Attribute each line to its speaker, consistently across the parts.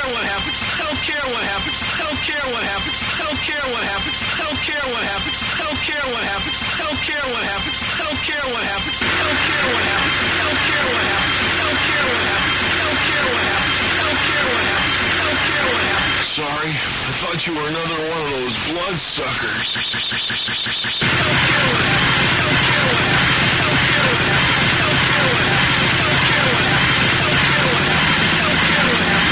Speaker 1: what happens. I don't care what happens. I don't care what happens. I don't care what happens. I don't care what happens. I don't care what happens. I don't care what happens. I don't care what happens. I don't care what happens. I don't care what happens. I don't care what happens. I don't care what happens. I don't care what happens. I don't care what happens.
Speaker 2: Sorry, I thought you were another one of those bloodsuckers.
Speaker 1: I don't care what happens. I don't care what happens. I don't care what happens. I don't care what happens. I don't care what happens. I don't care what happens. I don't care what happens.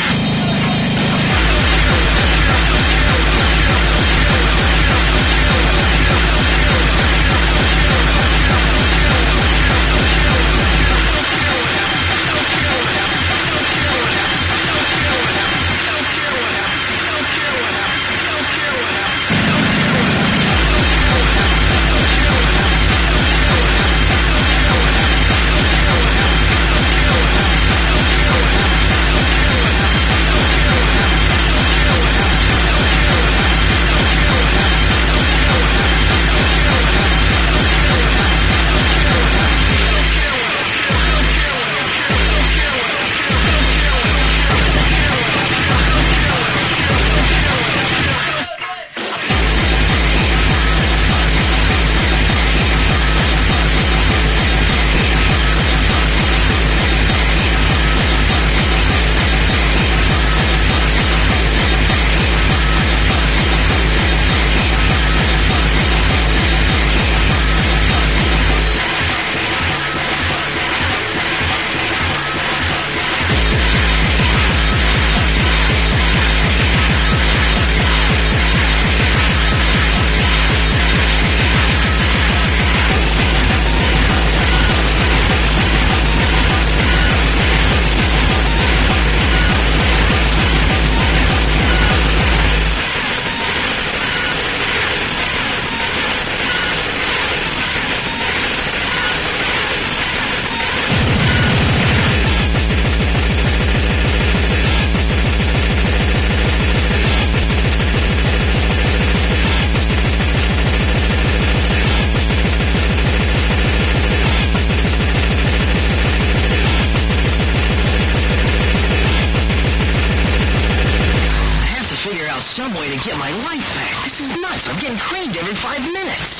Speaker 3: Some way to get my life back. This is nuts. I'm getting creamed every 5 minutes.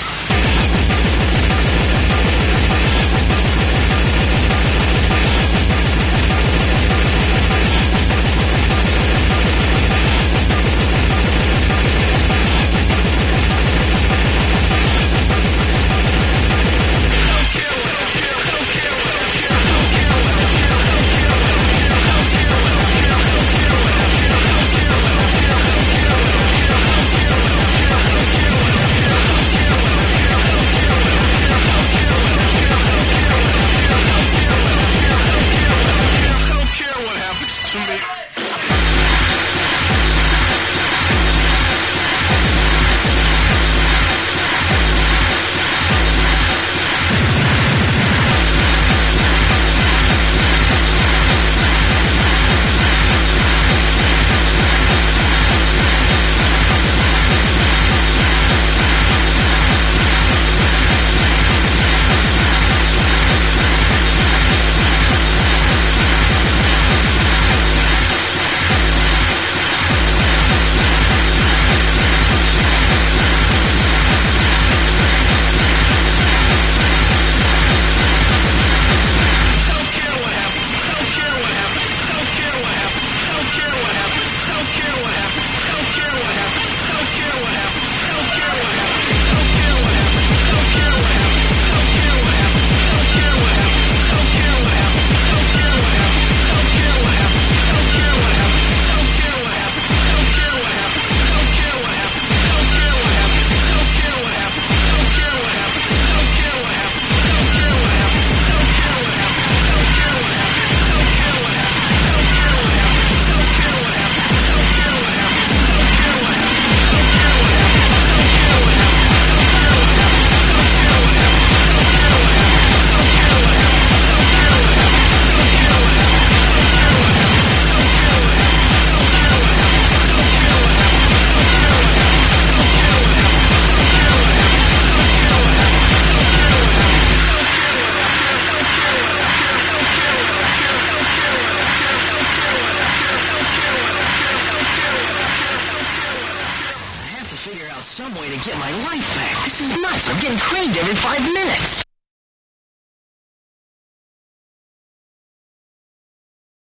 Speaker 3: some way to get my life back. This is nuts. I'm getting creamed every 5 minutes.